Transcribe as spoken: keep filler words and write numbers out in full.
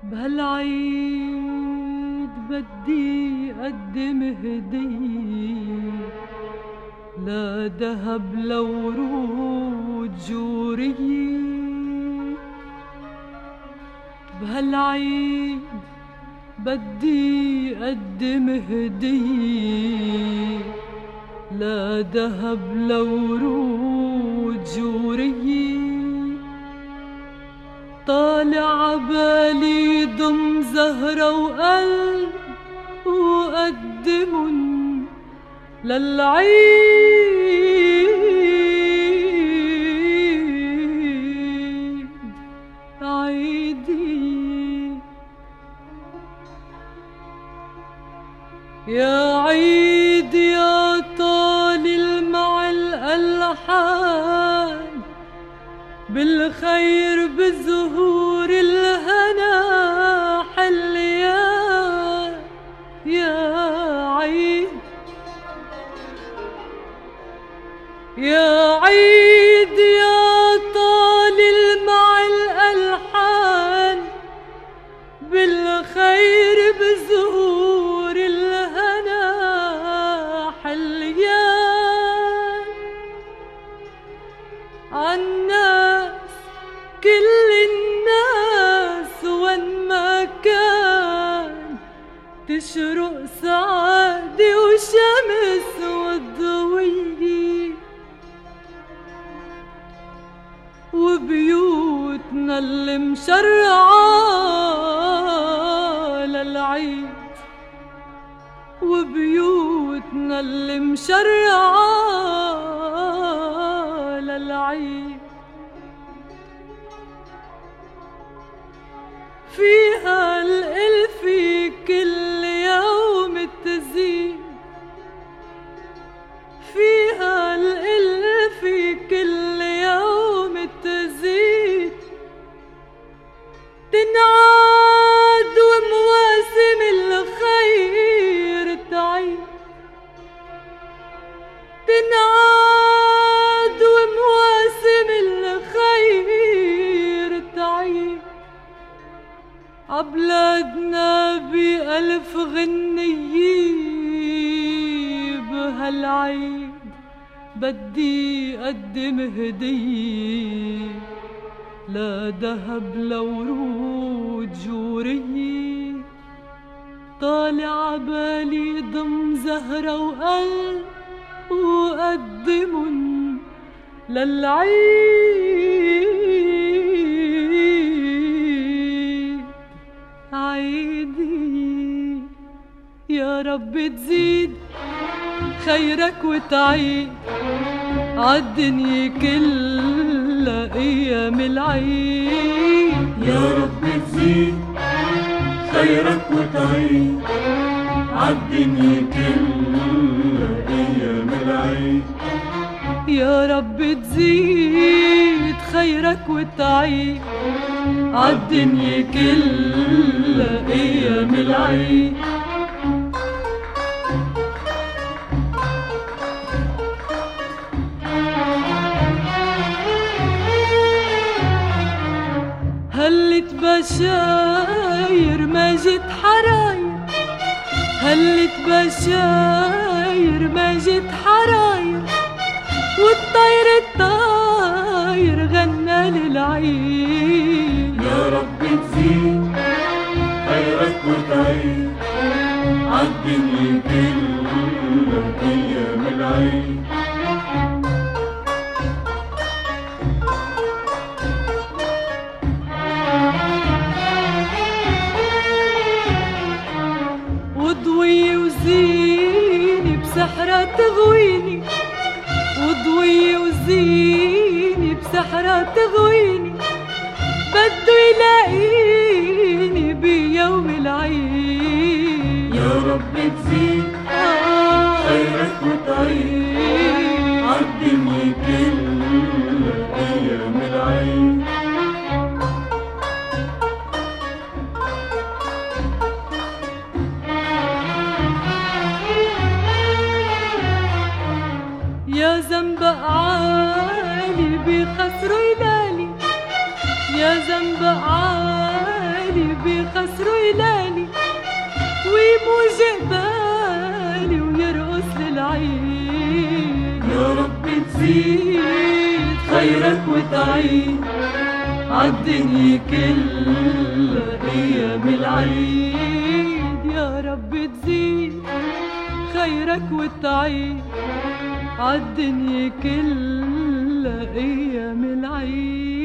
بهالعيد بدي أقدم هدية، لا دهب لا ورود جورية. بهالعيد بدي أقدم هدية، لا دهب لا ورود جورية. طالع عبالي ضم زهرة وقلب وقدمن للعيد عيدي يا عيد يا طالل مع الألحان، بالخير بالزهور الهنا حل يا يا عيد يا عيد يا طالل مع الألحان، بالخير بالزهور الهنا حل يا عالناس كل الناس وين ما كان، تشرق سعادة وشمس والضوية، وبيوتنا اللي مشرعة للعيد، وبيوتنا اللي مشرعة للعيد، فيها الألف كل يوم تزيد، فيها الألف كل يوم تزيد، تنعاد ومواسم الخير تعيد، تنعاد ومواسم الخير تعيد. عبلادنا بألف غنية، بهالعيد بدي أقدم هدية، لا دهب لا ورود جورية. طالع عبالي ضم زهرة وقلب وقدمن للعيد عيدي. يا رب تزيد خيرك وتعيد عالدنيا كلها ايام العيد. يا رب تزيد خيرك وتعيد عالدنيا كلها ايام العيد. يا رب تزيد خيرك وتعيد عالدنيا كلها ايام العيد. هلت بشاير ما جيت حراير، هلت بشاير ما جيت حراير، والطير الطاير غنى للعيد. يا رب تزيد خيرك وتعيد عالدنيا كلها ايام العيد. وضوي وزيني بسحرة تغويني، وضوي وزيني بسحرة تغويني، بده يلاقيني بيوم العيد. يا رب تزيد خيرك وتعيد عالدنيا كلها ايام العيد. يا زنبق عالي بخسروا يلالي، يا زنبق عالي بخسروا العيد عالدنيا كلها أيام العيد. يا رب تزيد خيرك وتعيد عالدنيا كلها أيام العيد.